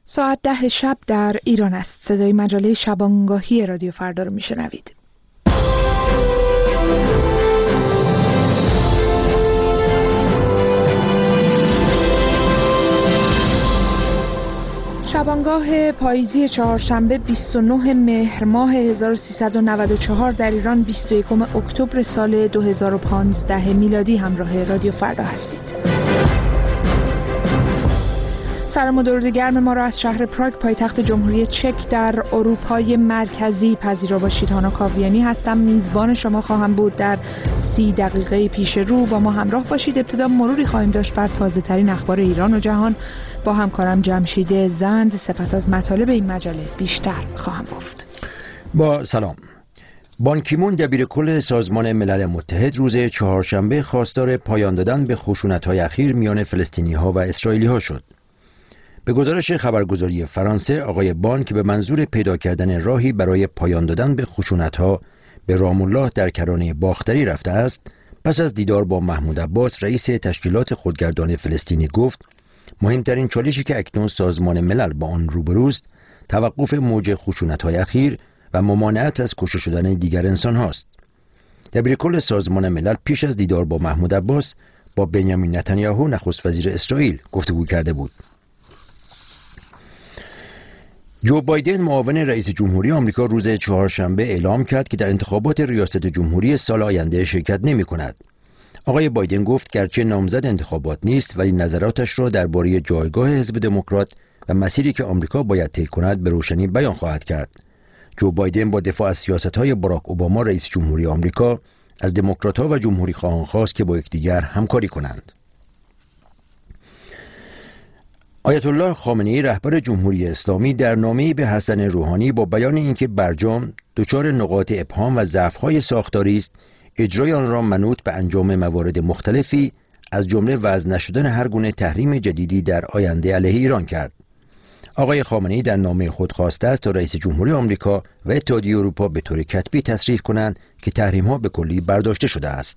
ساعت 10 شب در ایران است. صدای مجله شبانگاهی رادیو فردا رو میشنوید. شبانگاه پاییزی چهارشنبه 29 مهر ماه 1394 در ایران 21 اکتبر سال 2015 میلادی همراه رادیو فردا هستید. سلام و درود گرم ما را از شهر پراگ پایتخت جمهوری چک در اروپای مرکزی پذیرا باشید. هانا کاویانی هستم، میزبان شما خواهم بود. در 30 دقیقه پیش رو با ما همراه باشید. ابتدا مروری خواهیم داشت بر تازه ترین اخبار ایران و جهان با همکارم جمشید زند. سپس از مطالب این مجله بیشتر خواهم گفت. با سلام. بان کی مون دبیرکل سازمان ملل متحد روز چهارشنبه خواستار پایان دادن به خشونت‌های اخیر میان فلسطینی‌ها و اسرائیلی‌ها شد. به گزارش خبرگزاری فرانسه، آقای بان که به منظور پیدا کردن راهی برای پایان دادن به خشونت‌ها به رام الله در کرانه باختری رفته است، پس از دیدار با محمود عباس رئیس تشکیلات خودگردان فلسطینی گفت مهمترین چالشی که اکنون سازمان ملل با آن روبروست توقف موج خشونت‌های اخیر و ممانعت از کشته شدن دیگر انسان هاست. دبیرکل سازمان ملل پیش از دیدار با محمود عباس با بنیامین نتانیاهو نخست وزیر اسرائیل گفتگو کرده بود. جو بایدن معاون رئیس جمهوری آمریکا روز چهارشنبه اعلام کرد که در انتخابات ریاست جمهوری سال آینده شرکت نمی کند. آقای بایدن گفت گرچه نامزد انتخابات نیست ولی نظراتش را درباره جایگاه حزب دموکرات و مسیری که آمریکا باید طی کند به روشنی بیان خواهد کرد. جو بایدن با دفاع از سیاست‌های باراک اوباما رئیس جمهوری آمریکا از دموکرات‌ها و جمهوری‌خواهان خواست که با یکدیگر همکاری کنند. آیت الله خامنه‌ای رهبر جمهوری اسلامی در نامه‌ای به حسن روحانی با بیان اینکه برجام دچار نقاط ابهام و ضعف‌های ساختاری است، اجرای آن را منوط به انجام موارد مختلفی از جمله وضع نشدن هر گونه تحریم جدیدی در آینده علیه ایران کرد. آقای خامنه‌ای در نامه خود خواسته است تا رئیس جمهوری آمریکا و اتحادیه اروپا به طور کتبی تصریح کنند که تحریم‌ها به کلی برداشته شده است.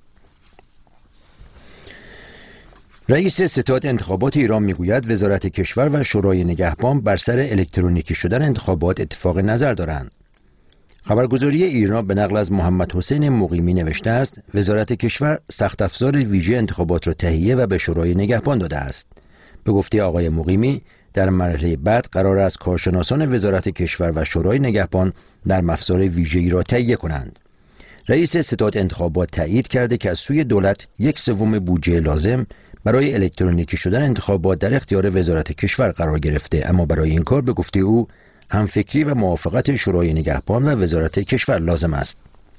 رئیس ستاد انتخابات ایران میگوید وزارت کشور و شورای نگهبان بر سر الکترونیکی شدن انتخابات اتفاق نظر دارند. خبرگزاری ایرنا به نقل از محمد حسین مقیمی نوشته است وزارت کشور سخت افزار ویژه انتخابات را تهیه و به شورای نگهبان داده است. به گفته آقای مقیمی در مرحله بعد قرار است کارشناسان وزارت کشور و شورای نگهبان نرم افزار ویژه‌ای را تهیه کنند. رئیس ستاد انتخابات تایید کرده که از سوی دولت 1/3 بودجه لازم برای الکترونیکی شدن انتخابات در اختیار وزارت کشور قرار گرفته، اما برای این کار به گفته او همفکری و موافقت شورای نگهبان و وزارت کشور لازم است.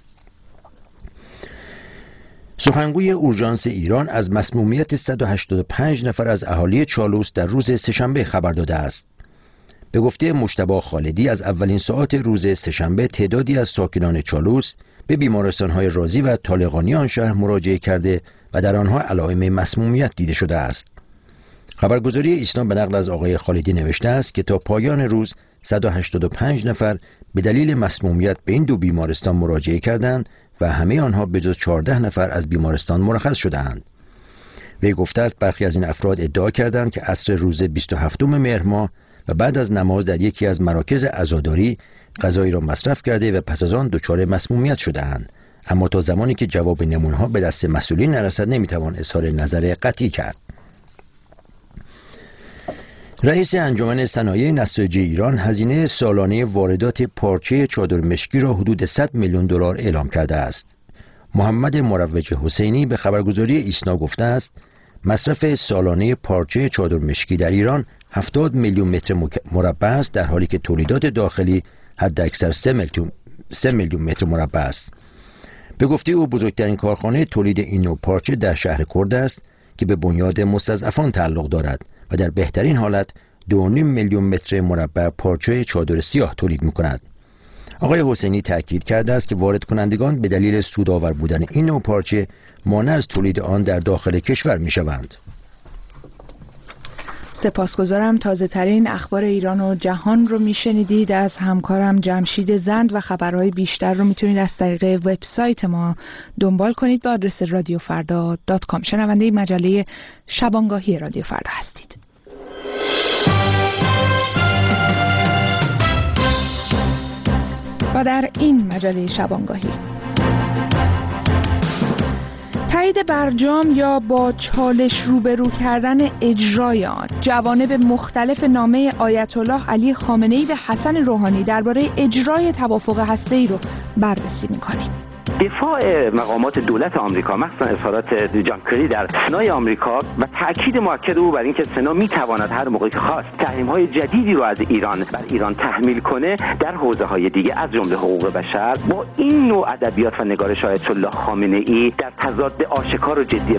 سخنگوی اورژانس ایران از مسمومیت 185 نفر از اهالی چالوس در روز سه‌شنبه خبر داده است. به گفته مجتبی خالدی از اولین ساعات روز سه‌شنبه تعدادی از ساکنان چالوس به بیمارستان‌های رازی و طالقانی آن شهر مراجعه کرده و در آنها علائم مسمومیت دیده شده است. خبرگزاری ایسنا به نقل از آقای خالدی نوشته است که تا پایان روز 185 نفر به دلیل مسمومیت به این دو بیمارستان مراجعه کردند و همه آنها به جز 14 نفر از بیمارستان مرخص شدند. وی گفته است برخی از این افراد ادعا کردند که عصر روز 27 مهر ماه و بعد از نماز در یکی از مراکز عزاداری غذایی را مصرف کرده و پس از آن دچار مسمومیت شده‌اند، اما تا زمانی که جواب نمونه‌ها به دست مسئولین نرسد نمیتوان اظهار نظر قطعی کرد. رئیس انجمن صنایع نساجی ایران هزینه سالانه واردات پارچه چادر مشکی را حدود 100 میلیون دلار اعلام کرده است. محمد مروج حسینی به خبرگزاری ایسنا گفته است مصرف سالانه پارچه چادر مشکی در ایران 70 میلیون متر مربع است، در حالی که تولیدات داخلی حداکثر 3 میلیون متر مربع است. به گفته او بزرگترین کارخانه تولید این نوع پارچه در شهر کرد است که به بنیاد مستضعفان تعلق دارد و در بهترین حالت 2.5 میلیون متر مربع پارچه چادر سیاه تولید می‌کند. آقای حسینی تاکید کرده است که وارد کنندگان به دلیل سودآور بودن این نوع پارچه مانع از تولید آن در داخل کشور می‌شوند. سپاسگزارم. تازه ترین اخبار ایران و جهان رو میشنیدید از همکارم جمشید زند و خبرهای بیشتر رو میتونید از طریق وبسایت ما دنبال کنید با آدرس radiofarda.com. شنونده مجله شبانگاهی رادیو فردا هستید. آمریکا در این مجله شبانگاهی. تایید برجام یا با چالش روبرو کردن اجرای آن، جوانب مختلف نامه آیت الله علی خامنه‌ای به حسن روحانی درباره اجرای توافق هسته‌ای رو بررسی می‌کنیم. دفاع مقامات دولت آمریکا، مخصوصا اظهارات جان کری در سنای آمریکا و تاکید مؤکد او بر اینکه سنا میتواند هر موقعی که خواست تحریم‌های جدیدی رو از ایران بر ایران تحمیل کنه در حوزه‌های دیگه از جمله حقوق بشر، با این نوع ادبیات و نگارش آیت الله خامنه‌ای در تضاد آشکار و جدی.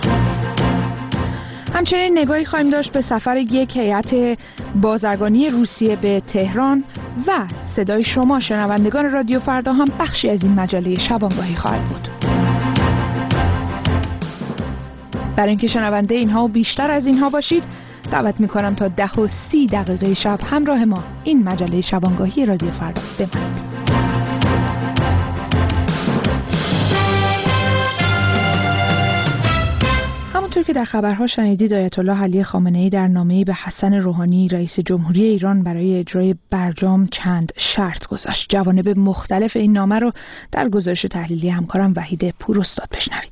همچنین نگاهی خواهیم داشت به سفر یک هیئت بازرگانی روسیه به تهران و صدای شما شنوندگان رادیو فردا هم بخشی از این مجله شبانگاهی خواهد بود. برای اینکه شنونده اینها و بیشتر از اینها باشید دعوت می‌کنم تا 10:30 شب همراه ما این مجله شبانگاهی رادیو فردا بمانید. همونطور که در خبرها شنیدید، آیت الله علی خامنه‌ای در نامه‌ای به حسن روحانی رئیس جمهوری ایران برای اجرای برجام چند شرط گذاشت. جوانب مختلف این نامه رو در گزارش تحلیلی همکارم وحید پوراستاد بشنوید.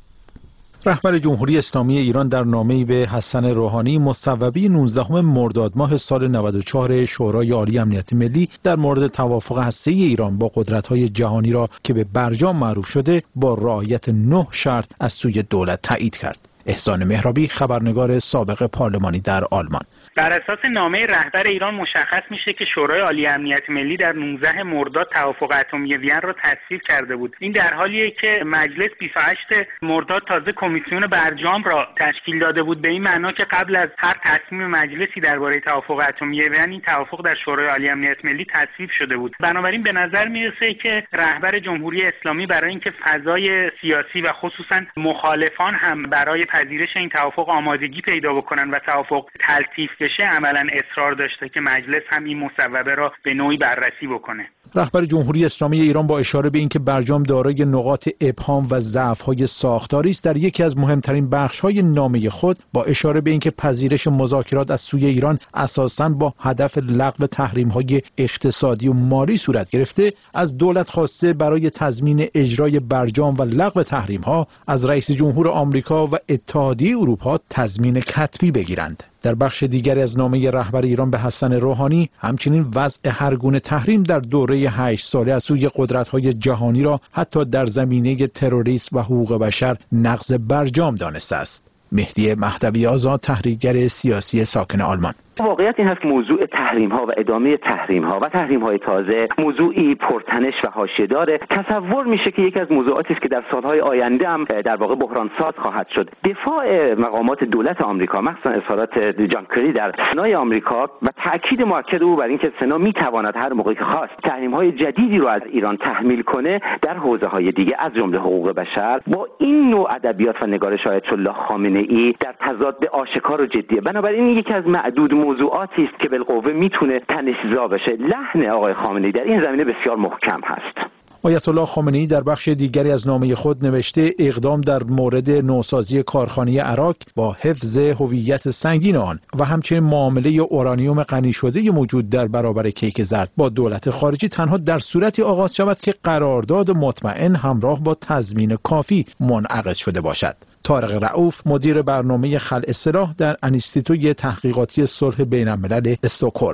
رهبر جمهوری اسلامی ایران در نامه‌ای به حسن روحانی مصوبه 19 مرداد ماه سال 94 شورای عالی امنیت ملی در مورد توافق هسته‌ای ایران با قدرت‌های جهانی را که به برجام معروف شده با رعایت 9 شرط از سوی دولت تایید کرد. احسان مهرابی، خبرنگار سابق پارلمانی در آلمان. بر اساس نامه رهبر ایران مشخص میشه که شورای عالی امنیت ملی در 19 مرداد توافق اتمی وین را تصویب کرده بود. این در حالیه که مجلس 28 مرداد تازه کمیسیون برجام را تشکیل داده بود، به این معنا که قبل از هر تصمیم مجلسی درباره توافق اتمی وین این توافق در شورای عالی امنیت ملی تصویب شده بود. بنابراین به نظر میرسه که رهبر جمهوری اسلامی برای اینکه فضای سیاسی و خصوصا مخالفان هم برای پذیرش این توافق آمادگی پیدا بکنن و توافق تلطیف بشه، عملاً اصرار داشته که مجلس هم این مصوبه را به نوعی بررسی بکنه. رهبر جمهوری اسلامی ایران با اشاره به اینکه برجام دارای نقاط ابهام و ضعف‌های ساختاری است، در یکی از مهمترین بخش‌های نامه خود با اشاره به اینکه پذیرش مذاکرات از سوی ایران اساساً با هدف لغو تحریم‌های اقتصادی و مالی صورت گرفته، از دولت خواسته برای تضمین اجرای برجام و لغو تحریم‌ها از رئیس جمهور آمریکا و اتحادیه اروپا تضمین کتبی بگیرند. در بخش دیگری از نامه رهبر ایران به حسن روحانی همچنین وضع هر گونه تحریم در دوره 8 ساله از سوی قدرت‌های جهانی را حتی در زمینه تروریسم و حقوق بشر نقض برجام دانسته است. مهدی مهدوی آزاد، تحلیلگر سیاسی ساکن آلمان. واقعیت این هست که موضوع تحریم‌ها و ادامه تحریم‌ها و تحریم‌های تازه موضوعی پرتنش و حاشیه داره. تصور میشه که یکی از موضوعاتی است که در سال‌های آینده هم در واقع بحرانساز خواهد شد. دفاع مقامات دولت آمریکا، مخصوصا اظهارات جان کری در سنای آمریکا و تاکید مؤکد او بر اینکه سنا میتواند هر موقعی که خواست تحریم‌های جدیدی رو از ایران تحمیل کنه در حوزه‌های دیگه از جمله حقوق بشر، با این نوع ادبیات و نگارش آیت الله خامنه‌ای در تضاد آشکار و جدیه. بنابراین یکی از معدود موضوعاتی است که بالقوه میتونه تنش‌زا بشه. لحن آقای خامنه‌ای در این زمینه بسیار محکم هست. آیت الله خامنه‌ای در بخش دیگری از نامه خود نوشته اقدام در مورد نوسازی کارخانه عراق با حفظ هویت سنگین آن و همچنین معامله اورانیوم غنی شده موجود در برابر کیک زرد با دولت خارجی تنها در صورتی آغاز شود که قرارداد مطمئن همراه با تضمین کافی منعقد شده باشد. طارق رؤوف، مدیر برنامه خلع سلاح در انستیتوی تحقیقاتی صلح بین‌الملل استکهلم.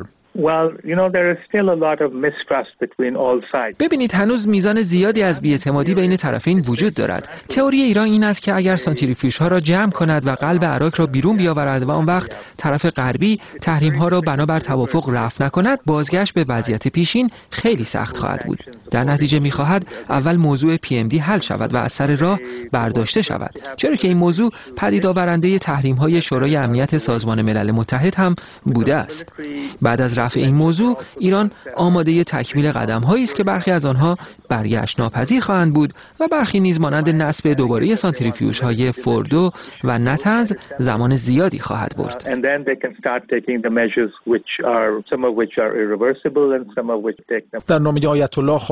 ببینید، هنوز میزان زیادی از بی‌اعتمادی بین طرفین وجود دارد. تئوری ایران این است که اگر سانتریفیوژها را جمع کند و قلب عراق را بیرون بیاورد و آن وقت طرف غربی تحریم‌ها را بنابر توافق رفع نکند، بازگشت به وضعیت پیشین خیلی سخت خواهد بود. در نتیجه می‌خواهد اول موضوع PMD حل شود و از سر راه برداشته شود، چرا که این موضوع پدید آورنده تحریم‌های شورای امنیت سازمان ملل متحد هم بوده است. بعد از رفع این موضوع، ایران آماده تکمیل قدم‌هایی است که برخی از آنها برگشت ناپذیر خواهند بود و برخی نیز مانند نصب دوباره سانتریفیوژهای فوردو و نتنز زمان زیادی خواهد برد. در نامه آیت الله خامنه‌ای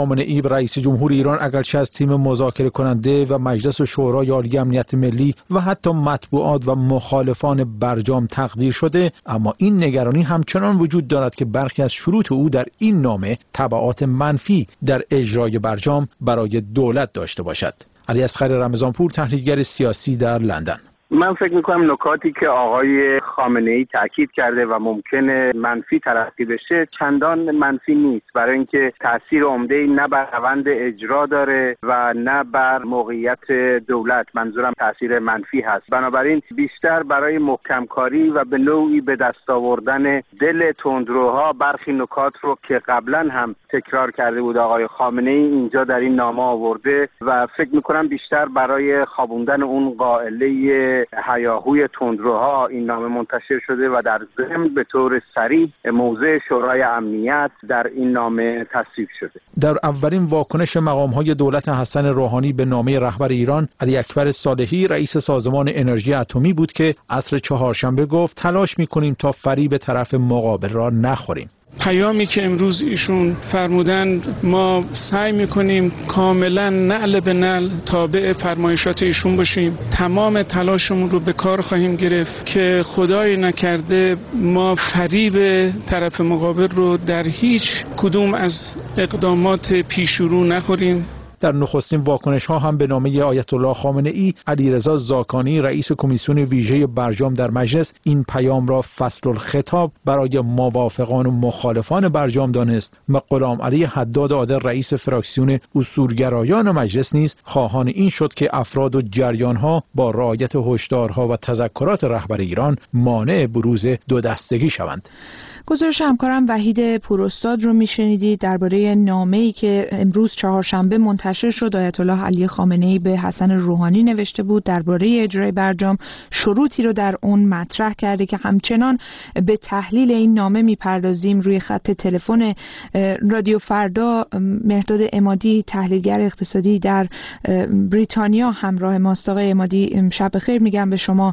خامنه‌ای رئیس جمهور ایران اگرچه از تیم مذاکره کننده و مجلس شورای عالی امنیت ملی و حتی مطبوعات و مخالفان برجام تقدیر شده، اما این نگرانی همچنان وجود دارد که برخی از شروط او در این نامه تبعات منفی در اجرای برجام برای دولت داشته باشد. علی اصغر رمضانپور، تحلیلگر سیاسی در لندن. من فکر میکنم نکاتی که آقای خامنه‌ای تاکید کرده و ممکنه منفی تلقی بشه چندان منفی نیست، برای اینکه تاثیر عمده‌ای نه بر روند اجرا داره و نه بر موقعیت دولت. منظورم تاثیر منفی هست. بنابراین بیشتر برای محکم کاری و به نوعی به دست آوردن دل تندروها برخی نکات رو که قبلا هم تکرار کرده بود آقای خامنه‌ای اینجا در این نامه آورده و فکر میکنم بیشتر برای خوابوندن اون قائله هیاهوی تندروها این نامه منتشر شده و در ضمن به طور صریح موضع شورای امنیت در این نامه تصویب شده. در اولین واکنش مقام‌های دولت حسن روحانی به نامه رهبر ایران، علی اکبر صالحی رئیس سازمان انرژی اتمی بود که عصر چهارشنبه گفت تلاش می‌کنیم تا فریب طرف مقابل را نخوریم. پیامی که امروز ایشون فرمودن ما سعی میکنیم کاملا نعل به نعل تابع فرمایشات ایشون باشیم. تمام تلاشمون رو به کار خواهیم گرفت که خدای نکرده ما فریب طرف مقابل رو در هیچ کدوم از اقدامات پیشرو نخوریم. در نخستین واکنش ها هم به نامه آیت الله خامنه‌ای، علیرضا زاکانی رئیس کمیسیون ویژه برجام در مجلس این پیام را فصل الخطاب برای موافقان و مخالفان برجام دانست و غلام علی حداد عادل رئیس فراکسیون اصولگرایان مجلس نیز خواهان این شد که افراد و جریان ها با رعایت هشدارها و تذکرات رهبر ایران مانع بروز دو دستگی شوند. گزارش همکارم وحید پوراستاد رو میشنیدید درباره نامه‌ای که امروز چهارشنبه منتشر شد. آیت الله علی خامنه‌ای به حسن روحانی نوشته بود درباره اجرای برجام، شروطی رو در اون مطرح کرده که همچنان به تحلیل این نامه میپردازیم. روی خط تلفن رادیو فردا مهرداد عمادی تحلیلگر اقتصادی در بریتانیا همراه ماست. آقای عمادی شب بخیر میگم به شما.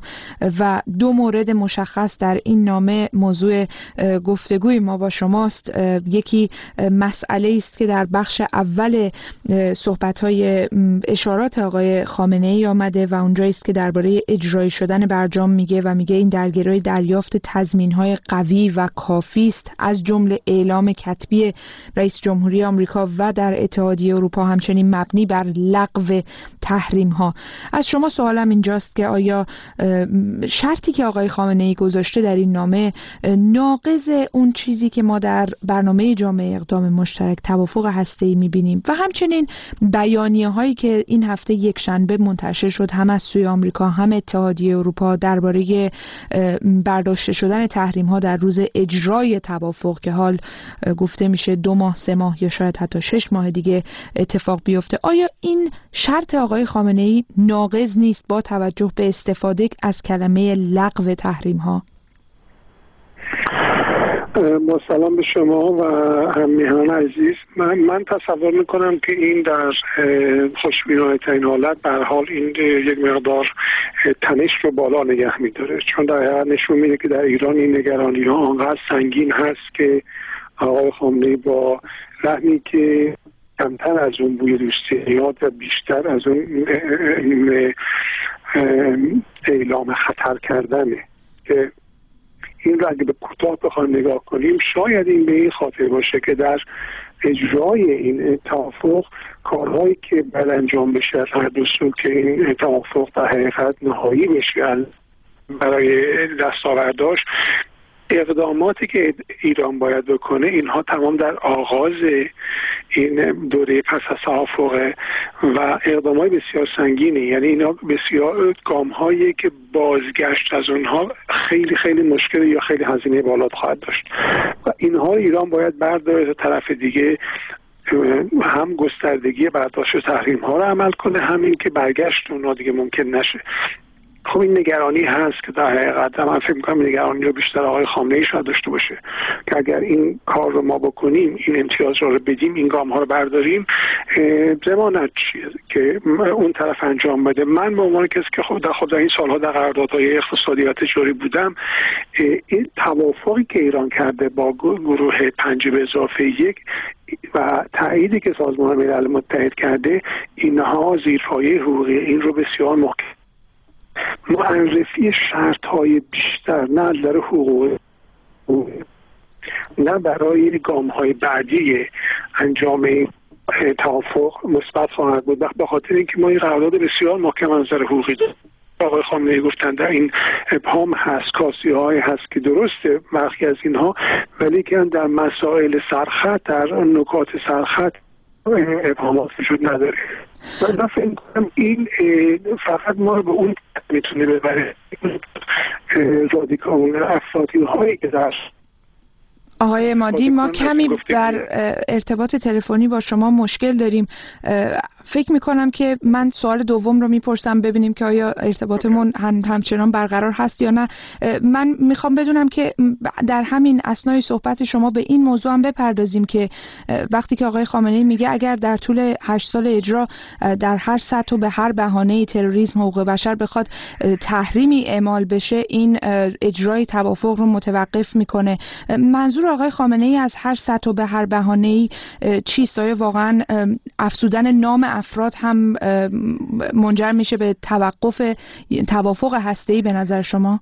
و دو مورد مشخص در این نامه موضوع گفتگوی ما با شماست. یکی مسئله است که در بخش اول صحبت‌های اشارات آقای خامنه‌ای آمده و اونجایی است که درباره اجرایی شدن برجام میگه و میگه این در گروی دریافت تضمین‌های قوی و کافی است، از جمله اعلام کتبی رئیس جمهوری آمریکا و در اتحادیه اروپا، همچنین مبنی بر لغو تحریم‌ها. از شما سوالم اینجاست که آیا شرطی که آقای خامنه‌ای گذاشته در این نامه ناقض اون چیزی که ما در برنامه جامعه اقدام مشترک توافق هسته‌ای می‌بینیم و همچنین بیانیه‌هایی که این هفته یک شنبه منتشر شد هم از سوی آمریکا هم اتحادیه اروپا درباره برداشته شدن تحریم‌ها در روز اجرای توافق که حال گفته میشه 2 ماه 3 ماه یا شاید حتی 6 ماه دیگه اتفاق بیفته، آیا این شرط آقای خامنه‌ای ناقض نیست با توجه به استفاده از کلمه لغو تحریم‌ها؟ با سلام به شما و همیهنان عزیز. من تصور میکنم که این در خوشبینانه ترین حالت به هر حال این یک مقدار تنش رو بالا نگه میداره، چون در حقیقت نشون میده که در ایران این نگرانی ها آنقدر سنگین هست که آقای خامنه‌ای با رحمی که کمتر از اون بوی دوستی میاد و بیشتر از اون اعلام خطر کردنه که این رو اگه به کوتاه بخوایم نگاه کنیم شاید این به این خاطر باشه که در اجرای این توافق کارهایی که بعد انجام بشه از هر دو سو که این توافق در حقیقت نهایی بشه برای دستاورداش، اقداماتی که ایران باید بکنه اینها تمام در آغاز این دوره پس از توافق و اقدامات بسیار سنگینی، یعنی اینا بسیار گام‌هایی که بازگشت از اونها خیلی خیلی مشکل یا خیلی هزینه بالا خواهد داشت و اینها ایران باید برداره تا طرف دیگه هم گستردگی برداشت تحریم‌ها رو عمل کنه، همین که برگشت اونها دیگه ممکن نشه. خب این نگرانی هست که در حقیقت من فکر می‌کنم نگرانی رو بیشتر آقای خامنه‌ای شاید داشته باشه که اگر این کار رو ما بکنیم، این امتیاز رو بدیم، این گام‌ها رو برداریم، ضمانت چیه که اون طرف انجام بده. من به عنوان کسی که خود در این سال‌ها در قراردادهای اقتصادی و تجاری بودم، این توافقی که ایران کرده با گروه 5+1 و تاییدی که سازمان ملل متحد کرده، اینها زیرپایه حقوقی این رو بسیار محکم. معرفی شرط‌های بیشتر نه از نظر حقوقی نه برای گام‌های بعدی انجام توافق مثبت خواهد بود، به خاطر اینکه ما این قرارداد بسیار محکم از نظر حقوقی داریم. آقای خامنه‌ای گفتن در این ابهام هست، کاسی‌های هست که درسته برخی از اینها، ولی که در مسائل سرخط، در نکات سرخط ابهامات وجود نداره. من فکر می‌کنم این فقط ما رو به اون میتونه ببره رادیکال افراطی هایی که در آقای عمادی ما کمی در ارتباط تلفنی با شما مشکل داریم. فکر میکنم که من سوال دوم رو میپرسم ببینیم که آیا ارتباطمون همچنان برقرار هست یا نه. من میخوام بدونم که در همین اثنای صحبت شما به این موضوع هم بپردازیم که وقتی که آقای خامنه‌ای میگه اگر در طول 8 سال اجرا در هر سطح و به هر بهانه‌ای تروریسم، حقوق بشر بخواد تحریمی اعمال بشه، این اجرای توافق رو متوقف میکنه. منظور آقای خامنه‌ای از هر سطح و به هر بهانه‌ای چیست؟ آیا واقعا افزودن نام افراد هم منجر میشه به توقف توافق هسته‌ای به نظر شما؟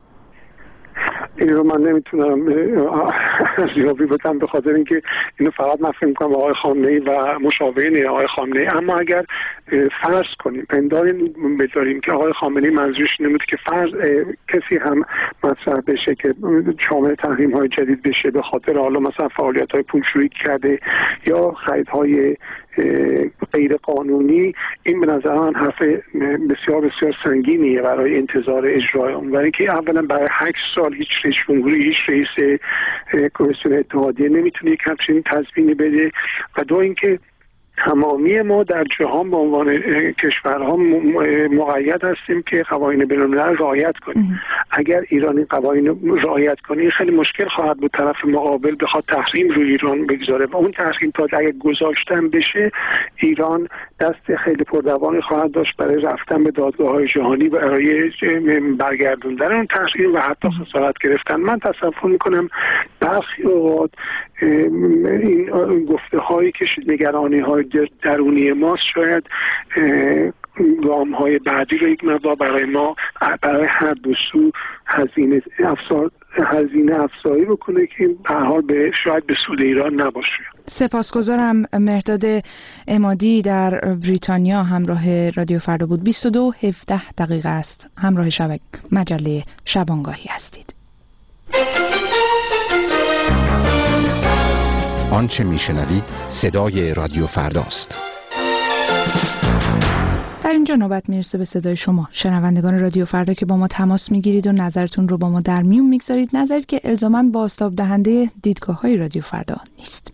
این رو من نمیتونم ارزیابی بدم، به خاطر اینکه اینو فقط من فکر می‌کنم آقای خامنه‌ای و مشاورین آقای خامنه‌ای. اما اگر فرض کنیم پنداری بذاریم که آقای خامنه‌ای منظورش این بود که فرض کسی هم مطرح بشه که شامل تحریم‌های جدید بشه به خاطر حالا مثلا فعالیت‌های پولشویی کرده یا خریدهای غیر قانونی، این به نظر من حرف بسیار بسیار سنگینیه برای انتظار اجرای اون. برای اینکه اولا برای 8 سال هیچ رئیس جمهوری، هیچ رئیس کمیسیون اتحادیه نمیتونه یک همچین تضمینی بده، و دو اینکه تمامی ما در جهان به عنوان کشورها مقید هستیم که قوانین بین‌الملل رعایت کنیم. اگر ایران این قوانین رعایت کنه خیلی مشکل خواهد بود طرف مقابل بخواد تحریم روی ایران بگذاره و اون تحریم تا اگر گذاشتن بشه ایران دست خیلی پردوانی خواهد داشت برای رفتن به دادگاه‌های جهانی برای برگردوندن اون تحریم و حتی خسارت گرفتن. من تصور می‌کنم برخی اوقات این گفته‌هایی که نگرانی‌های درونی ماست شاید گام‌های بعدی رو یک مقدار برای ما برای هر دو سو هزینه افزایی بکنه که به هر حال شاید به سود ایران نباشه. سپاسگزارم. مهرداد عمادی در بریتانیا همراه رادیو فردا بود. 22:17 است. همراه مجله شبانگاهی هستید. آنچه میشنوید صدای رادیو فرداست. در اینجا نوبت میرسه به صدای شما شنوندگان رادیو فردا که با ما تماس میگیرید و نظرتون رو با ما در میون میگذارید، نظری که الزاماً بازتاب دهنده دیدگاه‌های رادیو فردا نیست.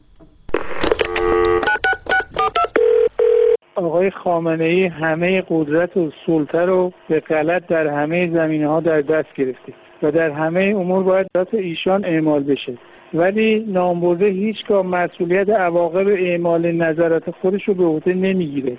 آقای خامنه‌ای همه قدرت و سلطه رو به غلط در همه زمینه‌ها در دست گرفته و در همه امور باید دست ایشان اعمال بشه، ولی نامبرده هیچگاه مسئولیت عواقب اعمال نظرات خودش رو به عهده نمیگیره.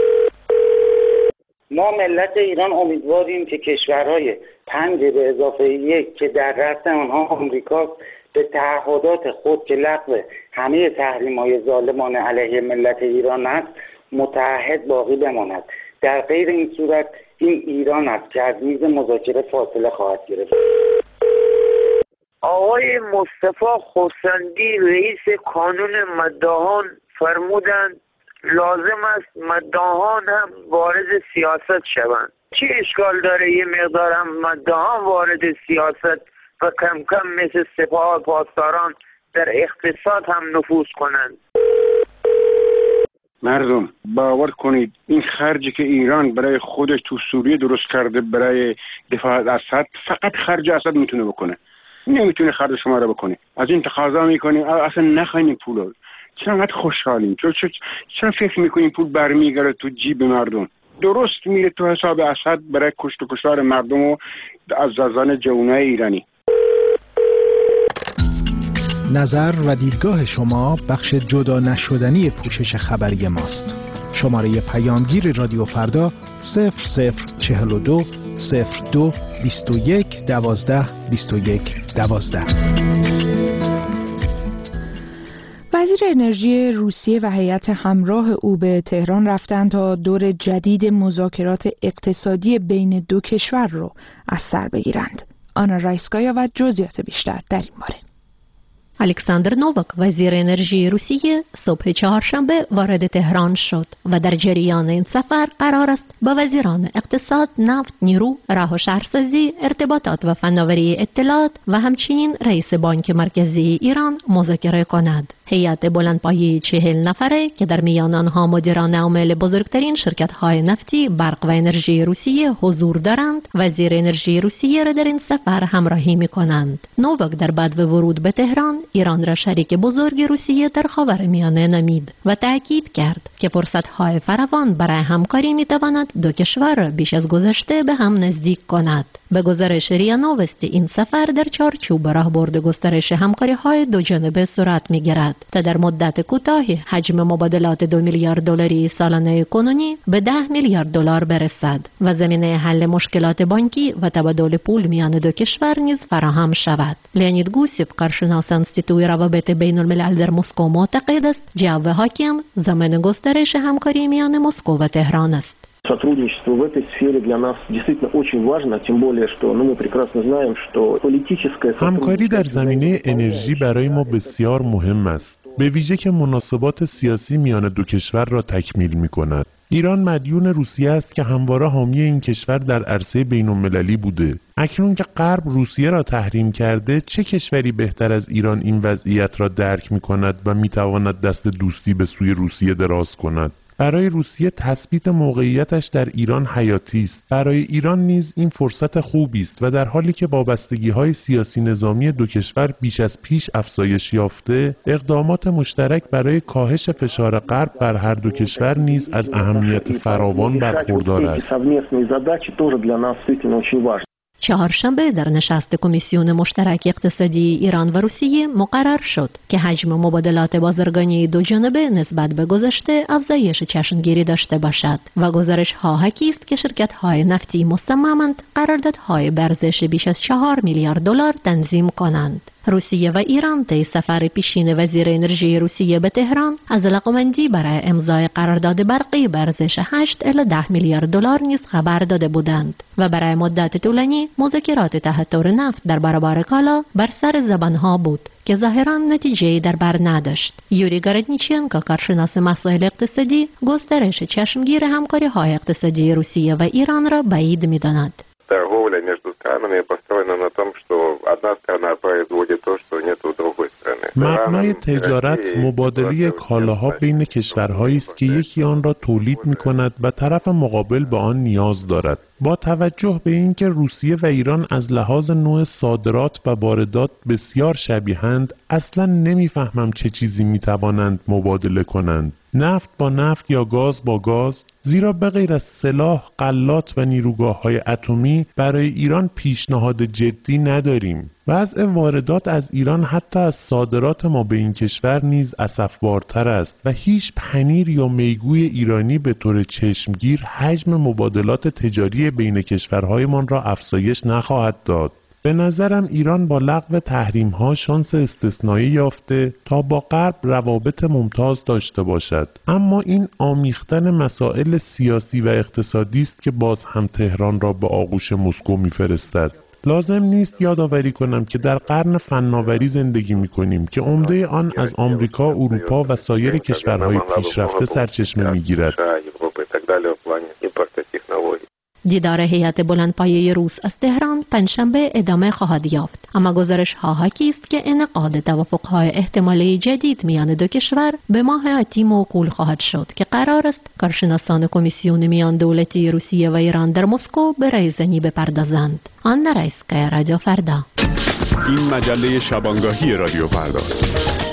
ما ملت ایران امیدواریم که کشورهای 5 به اضافه 1 که در رأس آنها آمریکا به تعهدات خود که لغو همه تحریم‌های ظالمانه علیه ملت ایران است متعهد باقی بماند. در غیر این صورت این ایران است که از میز مذاکره فاصله خواهد گرفت. آقای مصطفی خورسندی رئیس کانون مداحان فرمودند لازم است مداحان هم وارد سیاست شوند. چه اشکال داره یه مقدار هم مداحان وارد سیاست و کم کم مثل سپاه پاسداران در اقتصاد هم نفوذ کنند؟ مردم باور کنید این خرجی که ایران برای خودش تو سوریه درست کرده برای دفاع از اسد فقط خرج اسد میتونه بکنه، نمیتونه خرج شما رو بکنه. از این تقاضا میکنیم اصلا نخواین پولو. چقدر خوشحالیم. چرا فکر میکنیم پول برمیگره تو جیب مردم؟ درست میره تو حساب اسد برای کشت و کشتار مردم و عزیزان جوانای ایرانی. نظر و دیدگاه شما بخش جدا نشدنی پوشش خبری ماست. شماره پیامگیر رادیو فردا 0042 02 21 12 21 12. بعضی وزیر انرژی روسیه و هیئت همراه او به تهران رفتند تا دور جدید مذاکرات اقتصادی بین دو کشور را از سر بگیرند. آنا رایسکایا و جزئیات بیشتر در این باره. الکساندر نوواک وزیر انرژی روسیه صبح چهارشنبه وارد تهران شد و در جریان این سفر قرار است با وزیران اقتصاد، نفت، نیرو، راه و شهرسازی، ارتباطات و فناوری اطلاعات و همچنین رئیس بانک مرکزی ایران مذاکره کند. هیئت بلندپایه 40 نفره که در میان آنها مدیران عامل بزرگترین شرکت‌های نفتی، برق و انرژی روسیه حضور دارند، وزیر انرژی روسیه را در این سفر همراهی می‌کنند. نوواک در بعد ورود به تهران ایران را شریک بزرگ روسیه در خاورمیانه نامید و تأکید کرد که فرصت‌های فراوان برای همکاری می‌تواند دو کشور را بیش از گذشته به هم نزدیک کند. به گزارش ریا نووستی این سفر در چارچوب راهبرد گسترش همکاری‌های دو جانبه صورت می‌گیرد تا در مدت کوتاهی حجم مبادلات 2 میلیارد دلاری سالانه کنونی به 10 میلیارد دلار برسد و زمینه حل مشکلات بانکی و تبادل پول میان دو کشور نیز فراهم شود. لئونید گوسیف، کارشناس انستیتوی روابط بین الملل در مسکو، معتقد است جو حاکم زمان گسترش همکاری میان مسکو و تهران است. Сотрудничество в этой сфере для нас действительно очень важно, тем более что мы прекрасно знаем, что политическое همکاری در زمینه انرژی برای ما بسیار مهم است. به ویژه که مناسبات سیاسی میان دو کشور را تکمیل می‌کند. ایران مدیون روسیه است که همواره حامی این کشور در عرصه بین‌المللی بوده. اکنون که غرب روسیه را تحریم کرده، چه کشوری بهتر از ایران این وضعیت را درک می‌کند و می‌تواند دست دوستی به سوی روسیه دراز کند؟ برای روسیه تثبیت موقعیتش در ایران حیاتی است. برای ایران نیز این فرصت خوبی است و در حالی که وابستگی‌های سیاسی نظامی دو کشور بیش از پیش افزایش یافته، اقدامات مشترک برای کاهش فشار غرب بر هر دو کشور نیز از اهمیت فراوان برخوردار است. چهارشنبه در نشست کمیسیون مشترک اقتصادی ایران و روسیه مقرر شد که حجم مبادلات بازرگانی دو جانبه نسبت به گذشته افزایش چشمگیری داشته باشد و گزارش‌ها حاکی است که شرکت‌های نفتی مصممند قراردادهای به ارزش بیش از 4 میلیارد دلار تنظیم کنند. روسیه و ایران طی سفر پیشین وزیر انرژی روسیه به تهران از علاقه‌مندی برای امضای قرارداد برقی به ارزش 8 الی 10 میلیارد دلار نیز خبر داده بودند و برای مدت طولانی مذاکرات تحت نفت در برابر کالا بر سر زبانها بود که ظاهراً نتیجه‌ای در بر نداشت. یوری گاردنیچنکو، کارشناس مسائل اقتصادی، گسترش چشمگیر همکاری‌های اقتصادی روسیه و ایران را بعید می‌داند. Торговля между странами построена на том, что одна страна производит то, что нет у другой страны. مبنای تجارت مبادله کالاها بین کشورهایی است که یکی آن را تولید می‌کند و طرف مقابل به آن نیاز دارد. با توجه به اینکه روسیه و ایران از لحاظ نوع صادرات و واردات بسیار شبیهند، اصلاً نمی‌فهمم چه چیزی می‌توانند مبادله کنند. نفت با نفت یا گاز با گاز، زیرا به غیر از سلاح، غلات و نیروگاه‌های اتمی برای ایران پیشنهاد جدی نداریم. وضع واردات از ایران حتی از صادرات ما به این کشور نیز اسفبارتر است و هیچ پنیر یا میگوی ایرانی به طور چشمگیر حجم مبادلات تجاری بین کشورهایمان را افزایش نخواهد داد. به نظرم ایران با لغو تحریم‌ها شانس استثنایی یافته تا با غرب روابط ممتاز داشته باشد. اما این آمیختن مسائل سیاسی و اقتصادی است که باز هم تهران را به آغوش مسکو می‌فرستد. لازم نیست یادآوری کنم که در قرن فناوری زندگی می‌کنیم که عمده آن از آمریکا، اروپا و سایر کشورهای پیشرفته سرچشمه می‌گیرد. دیدار هیئت بلندپایه روس از تهران پنجشنبه ادامه خواهد یافت، اما گزارش‌ها حاکی است که انعقاد توافق‌های احتمالی جدید میان دو کشور به ماه آتی موکول خواهد شد که قرار است کارشناسان کمیسیون میان دولتی روسیه و ایران در مسکو به رایزنی بپردازند. آنا رایسکایا، رادیو فردا. این مجله شبانگاهی رادیو فرداست.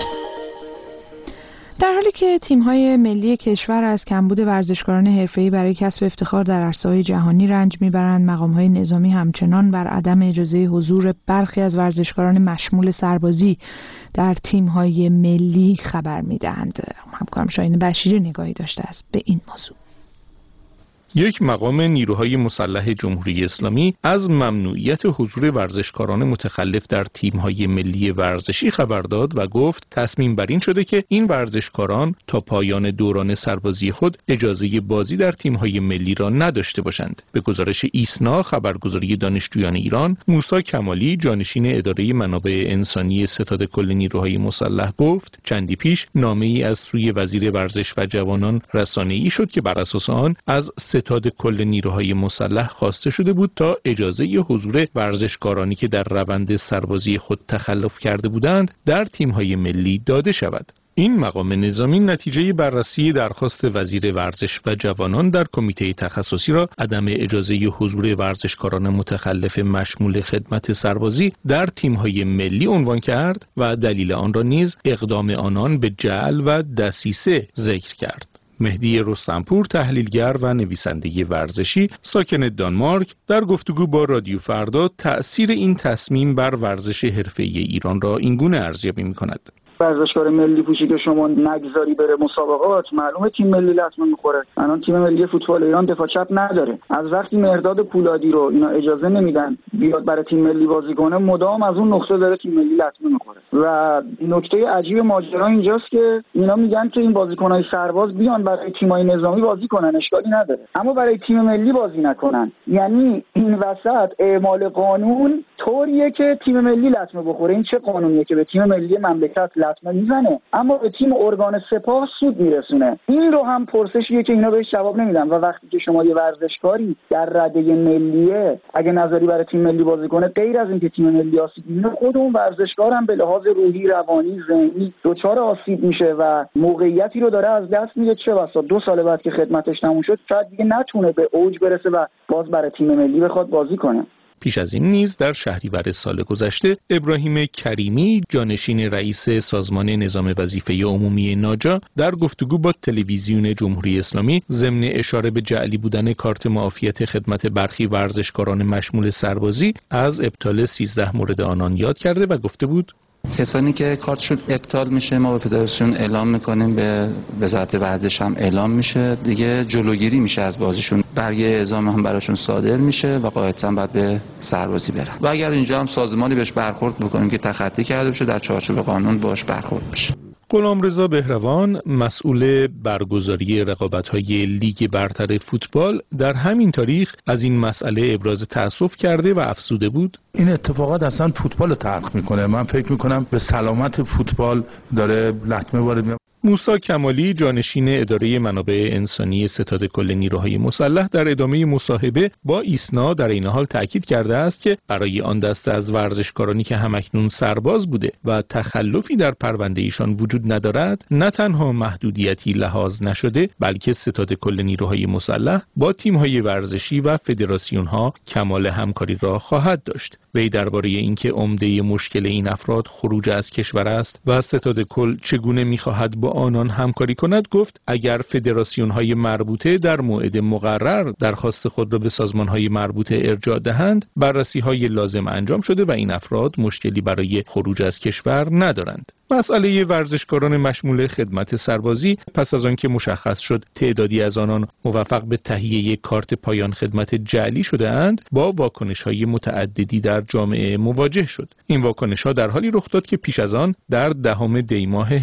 در حالی که تیم‌های ملی کشور از کمبود ورزشکاران حرفه‌ای برای کسب افتخار در عرصه‌های جهانی رنج می‌برند، مقام‌های نظامی همچنان بر عدم اجازه حضور برخی از ورزشکاران مشمول سربازی در تیم‌های ملی خبر می‌دهند. همکارم شاهین بشیری نگاهی داشته است به این موضوع. یک مقام نیروهای مسلح جمهوری اسلامی از ممنوعیت حضور ورزشکاران متخلف در تیم‌های ملی ورزشی خبر داد و گفت تصمیم بر این شده که این ورزشکاران تا پایان دوران سربازی خود اجازه بازی در تیم‌های ملی را نداشته باشند. به گزارش ایسنا خبرگزاری دانشجویان ایران، موسی کمالی جانشین اداره منابع انسانی ستاد کل نیروهای مسلح گفت چندی پیش نامه‌ای از سوی وزیر ورزش و جوانان رسانه‌ای شد که بر اساس آن از ستاد کل نیروهای مسلح خواسته شده بود تا اجازه حضور ورزشکارانی که در روند سربازی خود تخلف کرده بودند در تیم‌های ملی داده شود. این مقام نظامی نتیجه بررسی درخواست وزیر ورزش و جوانان در کمیته تخصصی را عدم اجازه حضور ورزشکاران متخلف مشمول خدمت سربازی در تیم‌های ملی عنوان کرد و دلیل آن را نیز اقدام آنان به جعل و دسیسه ذکر کرد. مهدی رستمپور تحلیلگر و نویسنده ورزشی ساکن دانمارک در گفتگو با رادیو فردا تأثیر این تصمیم بر ورزش حرفه‌ای ایران را اینگونه ارزیابی می‌کند. ورزشکار ملی پوشی که شما نگذاری بره مسابقات، معلومه تیم ملی لطمه میخوره. الان تیم ملی فوتبال ایران دفاع چپ نداره. از وقتی مهرداد پولادی رو اینا اجازه نمیدن بیاد برای تیم ملی بازی کنه، مدام از اون نقطه داره تیم ملی لطمه میخوره. و نکته عجیب ماجرا اینجاست که اینا میگن که این بازیکنای سرباز بیان برای تیمای نظامی بازی کنن، اشکالی نداره، اما برای تیم ملی بازی نکنن. یعنی این وسط اعمال قانون طوریه که تیم ملی لطمه بخوره. این چه قانونیه که به تیم ملی مملکت لطمه میزنه اما به تیم ارگان سپاه سود میرسونه؟ این رو هم پرسشیه که اینا بهش جواب نمیدن. و وقتی که شما یه ورزشکاری در رده ملیه اگه نظری برای تیم ملی بازی کنه، غیر از اینکه تیم ملی آسیب میبینه، خود اون ورزشکار هم به لحاظ روحی، روانی، ذهنی دچار آسیب میشه و موقعیتی رو داره از دست میده. چه بسا 2 سال بعد که خدمتش تموم شد شاید دیگه نتونه به اوج برسه و باز برای تیم ملی بخواد بازی کنه. پیش از این نیز در شهریور سال گذشته ابراهیم کریمی جانشین رئیس سازمان نظام وظیفه عمومی ناجا در گفتگو با تلویزیون جمهوری اسلامی ضمن اشاره به جعلی بودن کارت معافیت خدمت برخی ورزشکاران مشمول سربازی از ابطال 13 مورد آنان یاد کرده و گفته بود کسانی که کارتشون ابطال میشه ما به فدراسیون اعلام میکنیم، به وزارت ورزش هم اعلام میشه، دیگه جلوگیری میشه از بازیشون، برگه اعزام هم براشون صادر میشه و قاعدتاً بعد به سربازی برن. و اگر اینجا هم سازمانی بهش برخورد بکنیم که تخطی کرده بشه، در چارچوب قانون باش برخورد بشه. غلامرضا بهروان مسئول برگزاری رقابت‌های لیگ برتر فوتبال در همین تاریخ از این مسئله ابراز تأسف کرده و افزوده بود این اتفاقات اصلا فوتبال رو تلخ میکنه. من فکر میکنم به سلامت فوتبال داره لطمه وارد میشه. موسی کمالی جانشین اداره منابع انسانی ستاد کل نیروهای مسلح در ادامه مصاحبه با ایسنا در این حال تأکید کرده است که برای آن دسته از ورزشکارانی که همکنون سرباز بوده و تخلفی در پرونده ایشان وجود ندارد، نه تنها محدودیتی لحاظ نشده بلکه ستاد کل نیروهای مسلح با تیم‌های ورزشی و فدراسیون‌ها کمال همکاری را خواهد داشت. وی درباره اینکه عمده مشکل این افراد خروج از کشور است و ستاد کل چگونه می‌خواهد با آنان همکاری کند گفت اگر فدراسیون‌های مربوطه در موعد مقرر درخواست خود را به سازمان‌های مربوطه ارجاع دهند، بررسی‌های لازم انجام شده و این افراد مشکلی برای خروج از کشور ندارند. مسئله ورزشکاران مشمول خدمت سربازی پس از آنکه مشخص شد تعدادی از آنان موفق به تهیه کارت پایان خدمت جعلی شده اند، با واکنش‌های متعددی در جامعه مواجه شد. این واکنش‌ها در حالی رخ داد که پیش از آن در 10 دی ماه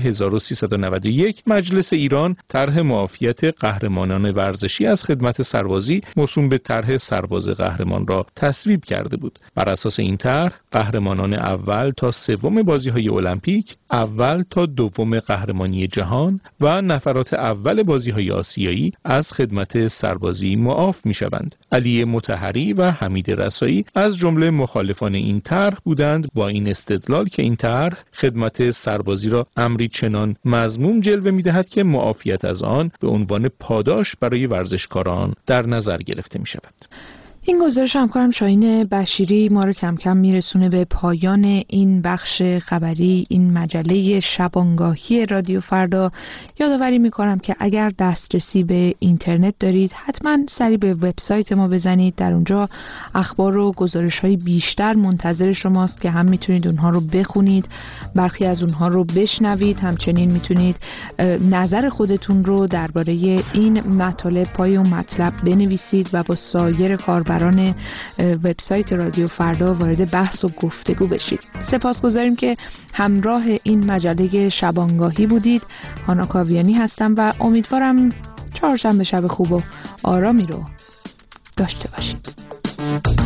1391 مجلس ایران طرح معافیت قهرمانان ورزشی از خدمت سربازی موسوم به طرح سرباز قهرمان را تصویب کرده بود. بر اساس این طرح قهرمانان اول تا سوم بازی‌های المپیک، اول تا دوم قهرمانی جهان و نفرات اول بازی‌های آسیایی از خدمت سربازی معاف می‌شوند. علی مطهری و حمید رسایی از جمله مخالفان این طرح بودند، با این استدلال که این طرح خدمت سربازی را امری چنان مذموم جلوه می‌دهد که معافیت از آن به عنوان پاداش برای ورزشکاران در نظر گرفته می‌شود. این گزارش همکارم شاهین بشیری ما رو کم کم میرسونه به پایان این بخش خبری، این مجله شبانگاهی رادیو فردا. یادآوری میکنم که اگر دسترسی به اینترنت دارید حتما سری به وبسایت ما بزنید. در اونجا اخبار و گزارش‌های بیشتر منتظر شماست که هم میتونید اونها رو بخونید، برخی از اونها رو بشنوید، همچنین میتونید نظر خودتون رو درباره این مطالب پای اون مطلب بنویسید و با سایر کاربران وبسایت رادیو فردا وارد بحث و گفتگو بشید. سپاسگزاریم که همراه این مجله شبانگاهی بودید. هانا کاویانی هستم و امیدوارم چهارشنبه شب خوب و آرامی رو داشته باشید.